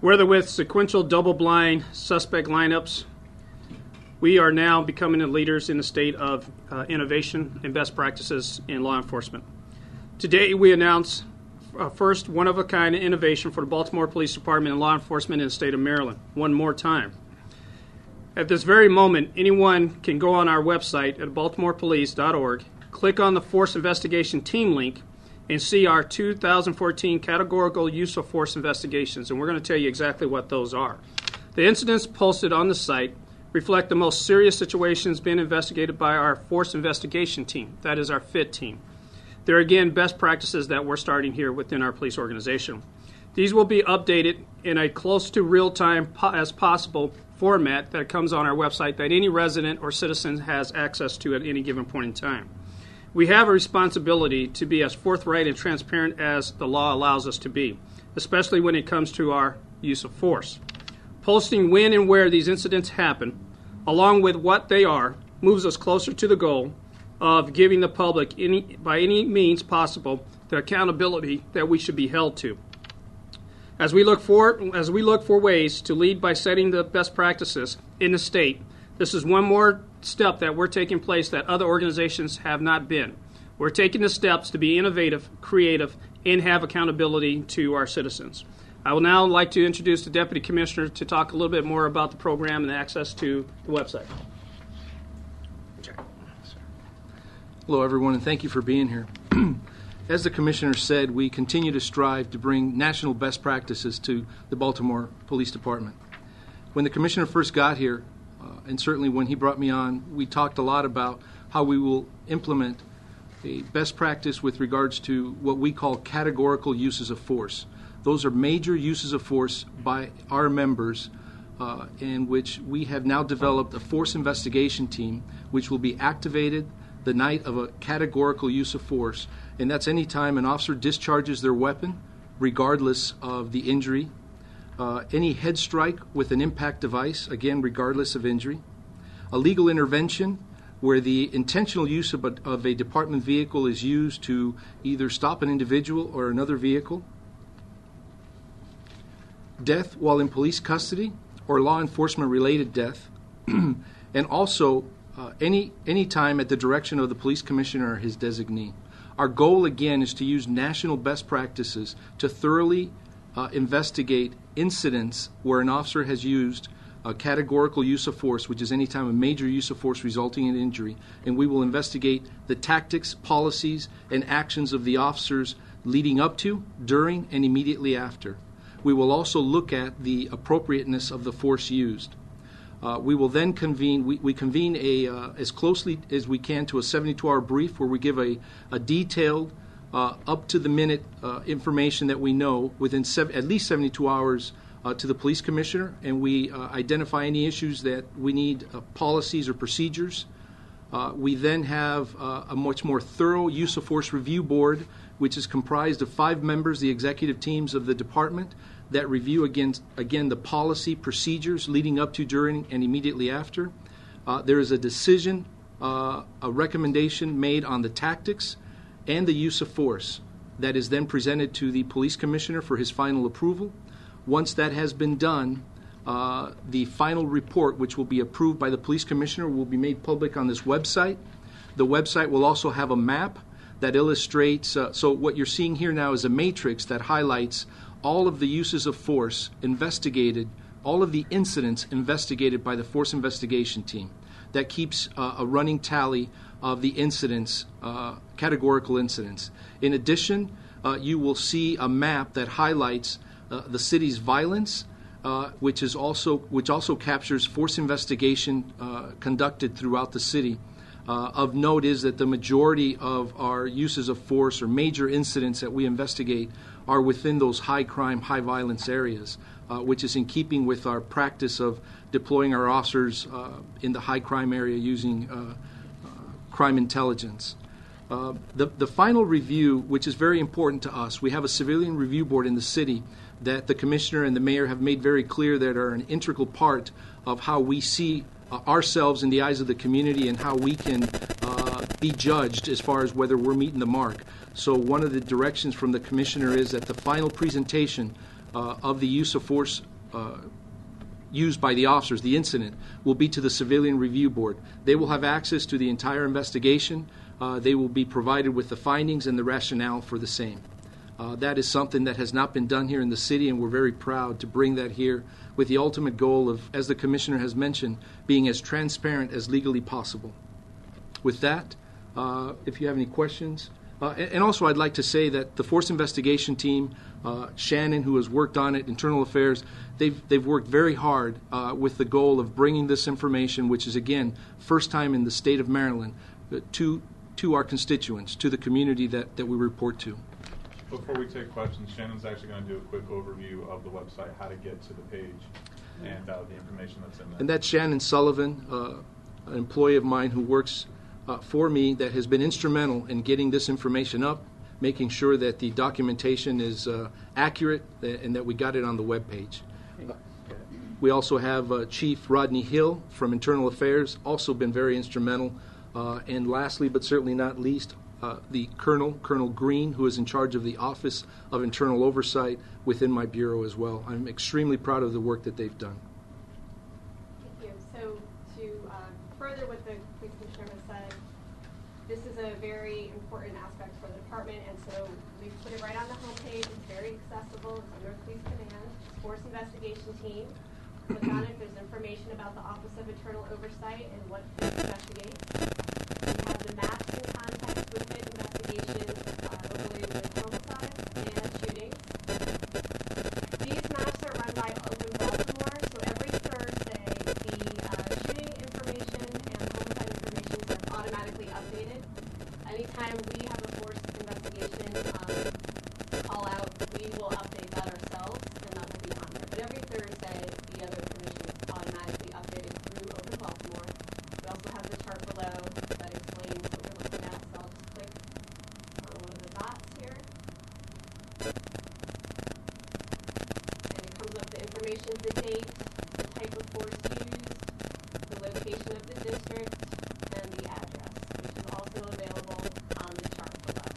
Whether with sequential double-blind suspect lineups, we are now becoming the leaders in the state of innovation and best practices in law enforcement. Today, we announce first one-of-a-kind innovation for the Baltimore Police Department and law enforcement in the state of Maryland, one more time. At this very moment, anyone can go on our website at baltimorepolice.org, click on the Force Investigation Team link, and see our 2014 categorical use of force investigations, and we're going to tell you exactly what those are. The incidents posted on the site reflect the most serious situations being investigated by our Force Investigation Team, that is our FIT team. They're, again, best practices that we're starting here within our police organization. These will be updated in a close to real-time as possible format that comes on our website that any resident or citizen has access to at any given point in time. We have a responsibility to be as forthright and transparent as the law allows us to be, especially when it comes to our use of force. Posting when and where these incidents happen, along with what they are, moves us closer to the goal of giving the public, by any means possible, the accountability that we should be held to. As we look for ways to lead by setting the best practices in the state, this is one more step that we're taking place that other organizations have not been. We're taking the steps to be innovative, creative, and have accountability to our citizens. I would now like to introduce the Deputy Commissioner to talk a little bit more about the program and access to the website. Hello, everyone, and thank you for being here. As the Commissioner said, we continue to strive to bring national best practices to the Baltimore Police Department. When the Commissioner first got here, and certainly when he brought me on, we talked a lot about how we will implement a best practice with regards to what we call categorical uses of force. Those are major uses of force by our members, in which we have now developed a force investigation team which will be activated the night of a categorical use of force, and that's any time an officer discharges their weapon, regardless of the injury, any head strike with an impact device, again, regardless of injury, a legal intervention where the intentional use of a department vehicle is used to either stop an individual or another vehicle, death while in police custody or law enforcement-related death, and also any time at the direction of the police commissioner or his designee. Our goal, again, is to use national best practices to thoroughly investigate incidents where an officer has used a categorical use of force, which is any time a major use of force resulting in injury, and we will investigate the tactics, policies, and actions of the officers leading up to, during, and immediately after. We will also look at the appropriateness of the force used. We will then convene, we convene as closely as we can to a 72-hour brief where we give a detailed, up-to-the-minute information that we know within at least 72 hours to the police commissioner, and we identify any issues that we need policies or procedures. We then have a much more thorough use of force review board, which is comprised of 5 members, the executive teams of the department, that review again the policy procedures leading up to, during, and immediately after. There is a decision, a recommendation made on the tactics and the use of force that is then presented to the police commissioner for his final approval. Once that has been done, the final report, which will be approved by the police commissioner, will be made public on this website. The website will also have a map that illustrates, so what you're seeing here now is a matrix that highlights all of the uses of force investigated, all of the incidents investigated by the Force Investigation Team. That keeps a running tally of the incidents, categorical incidents. In addition, you will see a map that highlights the city's violence, which also captures force investigation conducted throughout the city. Of note is that the majority of our uses of force or major incidents that we investigate are within those high crime, high violence areas, which is in keeping with our practice of deploying our officers in the high crime area using crime intelligence. The final review, which is very important to us, we have a civilian review board in the city that the commissioner and the mayor have made very clear that are an integral part of how we see ourselves in the eyes of the community and how we can be judged as far as whether we're meeting the mark. So one of the directions from the commissioner is that the final presentation of the use of force used by the officers, the incident, will be to the Civilian Review Board. They will have access to the entire investigation. They will be provided with the findings and the rationale for the same. That is something that has not been done here in the city, and we're very proud to bring that here with the ultimate goal of, as the Commissioner has mentioned, being as transparent as legally possible. With that, if you have any questions. And also I'd like to say that the Force Investigation Team, Shannon, who has worked on it, Internal Affairs, they've worked very hard with the goal of bringing this information, which is, again, first time in the state of Maryland, to our constituents, to the community that we report to. Before we take questions, Shannon's actually going to do a quick overview of the website, how to get to the page, and the information that's in there. And that's Shannon Sullivan, an employee of mine who works for me, that has been instrumental in getting this information up, making sure that the documentation is accurate and that we got it on the web page. We also have Chief Rodney Hill from Internal Affairs, also been very instrumental. And lastly, but certainly not least, the Colonel Green, who is in charge of the Office of Internal Oversight within my bureau as well. I'm extremely proud of the work that they've done. Thank you. So to further what the police commissioner has said, this is a very important aspect for the department, and so we've put it right on the homepage. It's very accessible. It's under Police Command, Force Investigation Team. Click on it. There's information about the Office of Internal Oversight and what police investigate. We have the maps and context within investigations overlaid with homicides and shootings. These maps are run by Open Baltimore, so every Thursday the shooting information and homicide information are automatically updated. Anytime we have a force investigation call out, we will update that ourselves, and that will be on there. But every Thursday, the other information is automatically updated through Open Baltimore. We also have the chart below that explains what we're looking at, so I'll just click on one of the dots here. And it comes up the information, the date, the type of force used, the location of the district, and the address, which is also available on the chart below.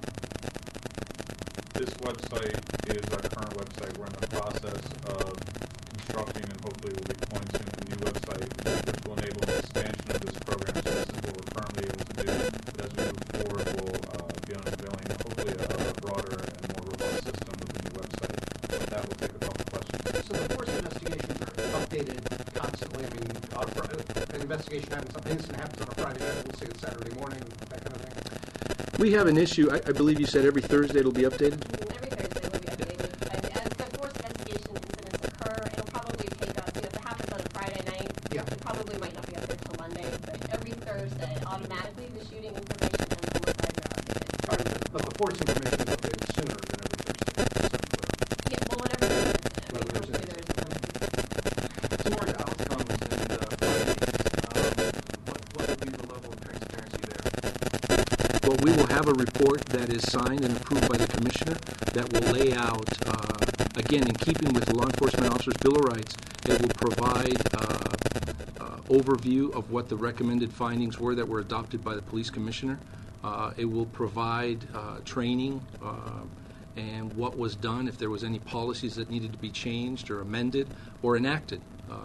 This website is our current website. We're in the process of constructing, and hopefully we'll be deploying soon, a new website which will enable an expansion of this program. So this is what we're currently able to do. But as we move forward, we'll be unveiling hopefully a broader and more robust system with the new website. But that will take a couple questions. So the force investigations are updated constantly. I mean, an investigation happens, an incident happens on a Friday night, we'll say it's Saturday morning, that kind of thing. We have an issue, I believe you said every Thursday it'll be updated? Every Thursday will be updated. And as the force investigation incidents occur, it'll probably take us, if it happens on a Friday night, it probably might not be updated until Monday, but every Thursday, automatically the shooting information and the homicides are updated. Right, but the force information is updated sooner than every Thursday. Yeah, well, whenever hopefully there's As far as outcomes and findings, what would be the level of transparency there? Well, we will have a report that is signed and approved by the Commissioner that will lay out, again, in keeping with the Law Enforcement Officers' Bill of Rights, it will provide overview of what the recommended findings were that were adopted by the Police Commissioner. It will provide training and what was done, if there was any policies that needed to be changed or amended or enacted.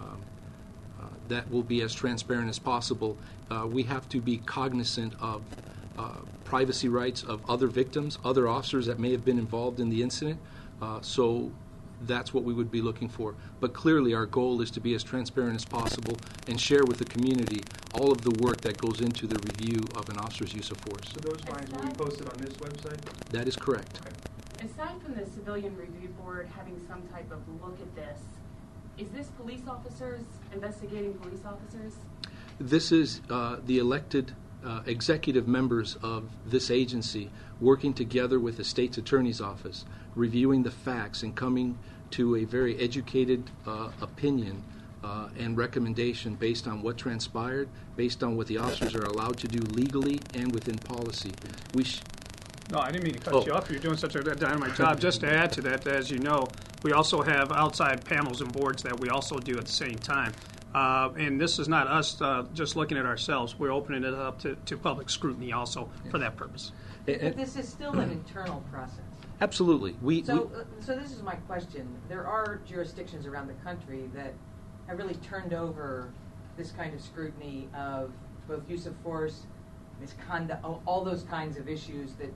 That will be as transparent as possible. We have to be cognizant of privacy rights of other victims, other officers that may have been involved in the incident. So that's what we would be looking for. But clearly our goal is to be as transparent as possible and share with the community all of the work that goes into the review of an officer's use of force. So those findings will be posted on this website? That is correct. Okay. Aside from the Civilian Review Board having some type of look at this, is this police officers investigating police officers? This is the elected executive members of this agency working together with the state's attorney's office, reviewing the facts and coming to a very educated opinion and recommendation based on what transpired, based on what the officers are allowed to do legally and within policy. No, I didn't mean to cut you off. You're doing such a dynamite job. Just to add to that, as you know, we also have outside panels and boards that we also do at the same time. And this is not us just looking at ourselves. We're opening it up to public scrutiny also for that purpose. But this is still an internal process. Absolutely. So this is my question. There are jurisdictions around the country that have really turned over this kind of scrutiny of both use of force, misconduct, all those kinds of issues that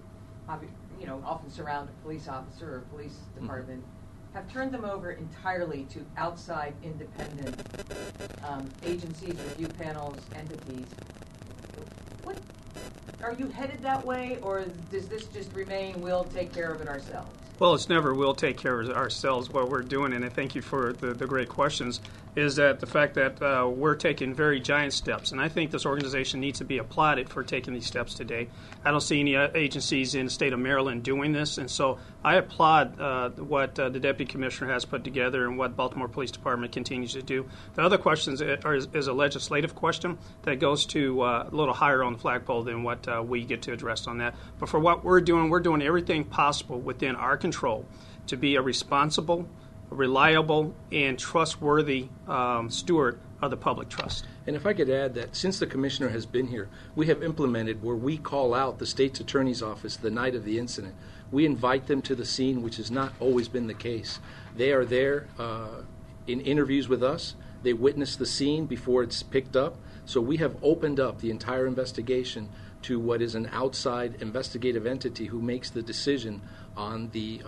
often surround a police officer or a police department, have turned them over entirely to outside independent agencies, review panels, entities. What, are you headed that way, or does this just remain, we'll take care of it ourselves? Well, it's never we'll take care of it ourselves. What we're doing, and I thank you for the great questions, is that the fact that we're taking very giant steps. And I think this organization needs to be applauded for taking these steps today. I don't see any agencies in the state of Maryland doing this. And so I applaud what the Deputy Commissioner has put together and what Baltimore Police Department continues to do. The other question is a legislative question that goes to a little higher on the flagpole than what we get to address on that. But for what we're doing everything possible within our control to be a responsible, reliable, and trustworthy steward of the public trust. And if I could add that since the Commissioner has been here, we have implemented where we call out the State's Attorney's Office the night of the incident. We invite them to the scene, which has not always been the case. They are there in interviews with us. They witness the scene before it's picked up. So we have opened up the entire investigation to what is an outside investigative entity who makes the decision on the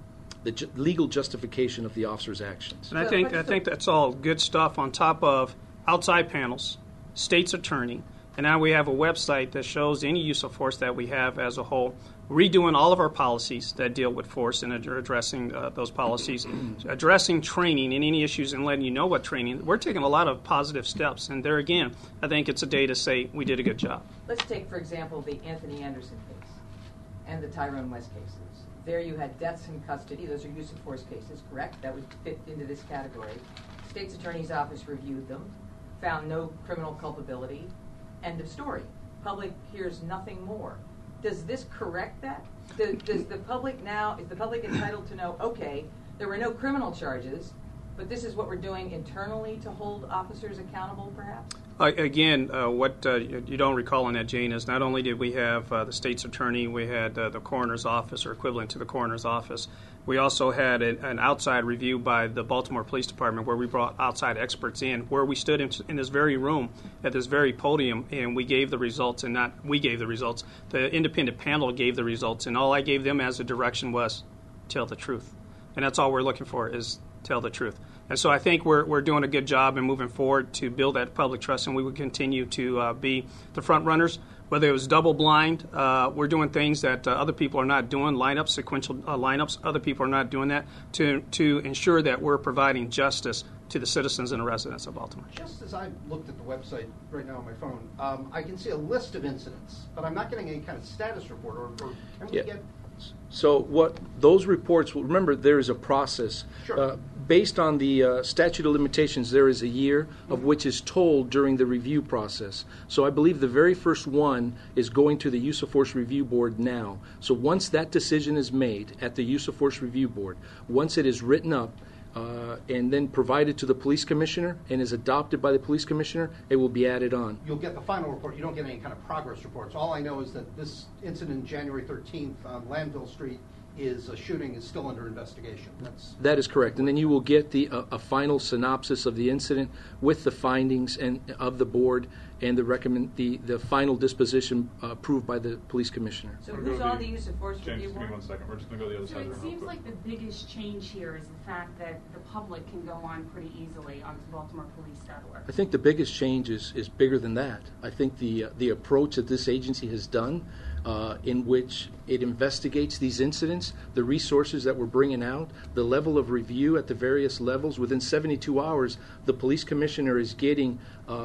legal justification of the officer's actions. And I think that's all good stuff on top of outside panels, state's attorney, and now we have a website that shows any use of force that we have as a whole, redoing all of our policies that deal with force and addressing those policies, addressing training and any issues and letting you know what training. We're taking a lot of positive steps, and there again, I think it's a day to say we did a good job. Let's take, for example, the Anthony Anderson case and the Tyrone West cases. There you had deaths in custody. Those are use of force cases, correct? That would fit into this category. State's Attorney's Office reviewed them, found no criminal culpability. End of story. Public hears nothing more. Does this correct that? Does the public now, is the public entitled to know, okay, there were no criminal charges, but this is what we're doing internally to hold officers accountable, perhaps? Again, what you don't recall in that, Jane, is not only did we have the state's attorney, we had the coroner's office, or equivalent to the coroner's office. We also had an outside review by the Baltimore Police Department where we brought outside experts in, where we stood in this very room at this very podium, and we gave the results, and not we gave the results. The independent panel gave the results, and all I gave them as a direction was tell the truth. And that's all we're looking for is tell the truth. And so I think we're doing a good job in moving forward to build that public trust, and we will continue to be the front runners. Whether it was double blind, we're doing things that other people are not doing, lineups, sequential lineups. Other people are not doing that to ensure that we're providing justice to the citizens and the residents of Baltimore. Just as I looked at the website right now on my phone, I can see a list of incidents, but I'm not getting any kind of status report. Or can we get? So what those reports, remember there is a process. Sure. Based on the statute of limitations, there is a year of which is told during the review process. So I believe the very first one is going to the Use of Force Review Board now. So once that decision is made at the Use of Force Review Board, once it is written up and then provided to the police commissioner and is adopted by the police commissioner, it will be added on. You'll get the final report. You don't get any kind of progress reports. All I know is that this incident January 13th on Landville Street is a shooting is still under investigation. That is correct. And then you will get a final synopsis of the incident with the findings of the board and the final disposition approved by the police commissioner. So who's on the Use of Force Review James, give me Board? 1 second. We're just going to go to the other So side of it the room seems real like the biggest change here is the fact that the public can go on pretty easily onto BaltimorePolice.org. I think the biggest change is bigger than that. I think the approach that this agency has done in which it investigates these incidents, the resources that we're bringing out, the level of review at the various levels. Within 72 hours, the police commissioner is getting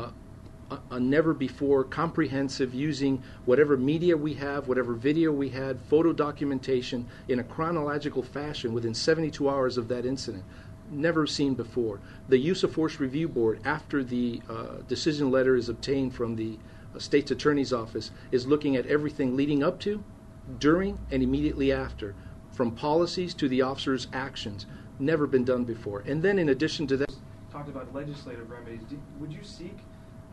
a never-before comprehensive, using whatever media we have, whatever video we had, photo documentation in a chronological fashion within 72 hours of that incident. Never seen before. The Use of Force Review Board, after the decision letter is obtained from the State's Attorney's Office, is looking at everything leading up to, during, and immediately after, from policies to the officer's actions. Never been done before. And then in addition to that, Talked about legislative remedies. Would you seek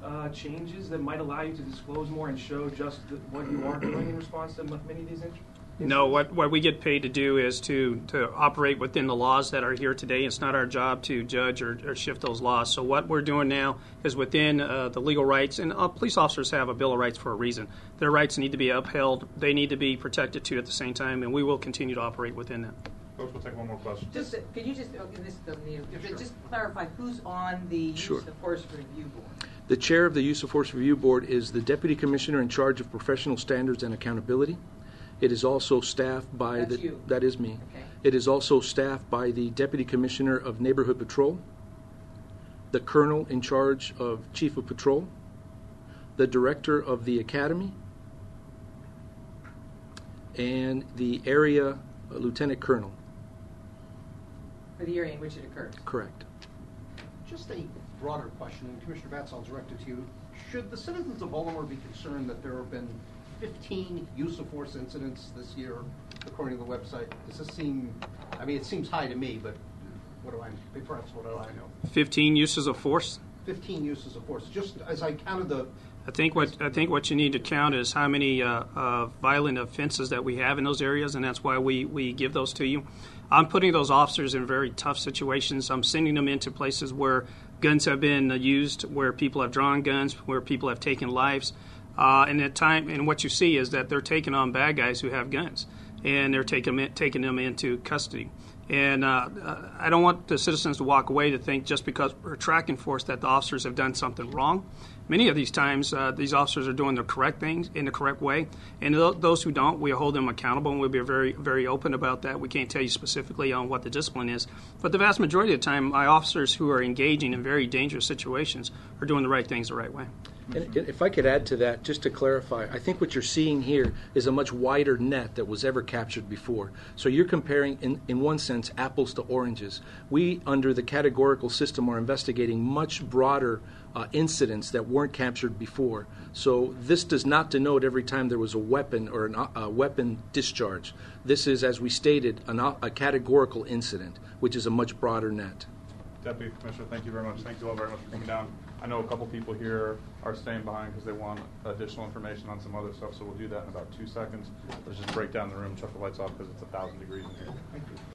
changes that might allow you to disclose more and show just what you are doing in response to many of these No, what we get paid to do is to operate within the laws that are here today. It's not our job to judge or shift those laws. So what we're doing now is within the legal rights, and police officers have a Bill of Rights for a reason. Their rights need to be upheld. They need to be protected too at the same time, and we will continue to operate within that. Coach, we'll take one more question. Just, could you just, this doesn't need, just clarify who's on the Sure. Use of Force Review Board? The chair of the Use of Force Review Board is the Deputy Commissioner in charge of professional standards and accountability. It is also staffed by That's you. That is me. Okay. It is also staffed by the Deputy Commissioner of Neighborhood Patrol, the Colonel in charge of Chief of Patrol, the Director of the Academy, and the Area Lieutenant Colonel. For the area in which it occurs? Correct. Just a broader question, and Commissioner Batts, I'll direct it to you. Should the citizens of Baltimore be concerned that there have been 15 use of force incidents this year, according to the website? Does this seem, I mean, it seems high to me, but perhaps what do I know? 15 uses of force. 15 uses of force. Just as I counted the, I think what you need to count is how many violent offenses that we have in those areas, and that's why we give those to you. I'm putting those officers in very tough situations. I'm sending them into places where guns have been used, where people have drawn guns, where people have taken lives. And at time, and what you see is that they're taking on bad guys who have guns, and they're taking them into custody. And I don't want the citizens to walk away to think just because we're tracking force that the officers have done something wrong. Many of these times, these officers are doing the correct things in the correct way, and those who don't, we hold them accountable, and we'll be very, very open about that. We can't tell you specifically on what the discipline is, but the vast majority of the time, my officers who are engaging in very dangerous situations are doing the right things the right way. And if I could add to that, just to clarify, I think what you're seeing here is a much wider net that was ever captured before. So you're comparing, in one sense, apples to oranges. We, under the categorical system, are investigating much broader incidents that weren't captured before. So this does not denote every time there was a weapon or a weapon discharge. This is, as we stated, a categorical incident, which is a much broader net. Deputy Commissioner, thank you very much. Thank you all very much for coming down. I know a couple people here are staying behind because they want additional information on some other stuff, so we'll do that in about 2 seconds. Let's just break down the room, shut the lights off because it's 1,000 degrees in here. Thank you.